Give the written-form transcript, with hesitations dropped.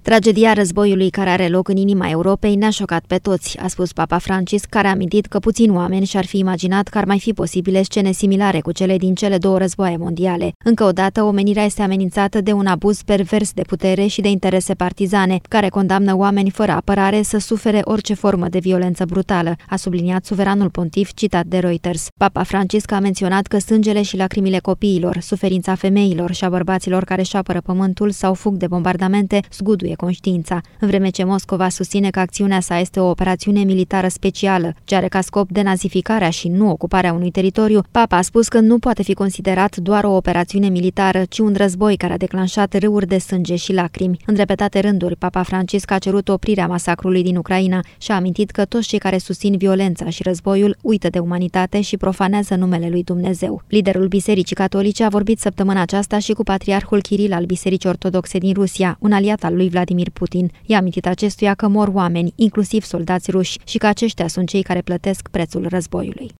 Tragedia războiului care are loc în inima Europei ne-a șocat pe toți, a spus Papa Francisc, care a amintit că puțini oameni și-ar fi imaginat că ar mai fi posibile scene similare cu cele din cele două războaie mondiale. Încă o dată, omenirea este amenințată de un abuz pervers de putere și de interese partizane, care condamnă oameni fără apărare să sufere orice formă de violență brutală, a subliniat suveranul pontif citat de Reuters. Papa Francisc a menționat că sângele și lacrimile copiilor, suferința femeilor și a bărbaților care își apără pământul sau fug de bombardamente zguduie conștiința, în vreme ce Moscova susține că acțiunea sa este o operațiune militară specială, ce are ca scop denazificarea și nu ocuparea unui teritoriu. Papa a spus că nu poate fi considerat doar o operațiune militară, ci un război care a declanșat râuri de sânge și lacrimi. În repetate rânduri, Papa Francisc a cerut oprirea masacrului din Ucraina și a amintit că toți cei care susțin violența și războiul uită de umanitate și profanează numele lui Dumnezeu. Liderul Bisericii Catolice a vorbit săptămâna aceasta și cu patriarhul Kiril al Bisericii Ortodoxe din Rusia, un aliat al lui Vladimir Putin. I-a amintit acestuia că mor oameni, inclusiv soldați ruși, și că aceștia sunt cei care plătesc prețul războiului.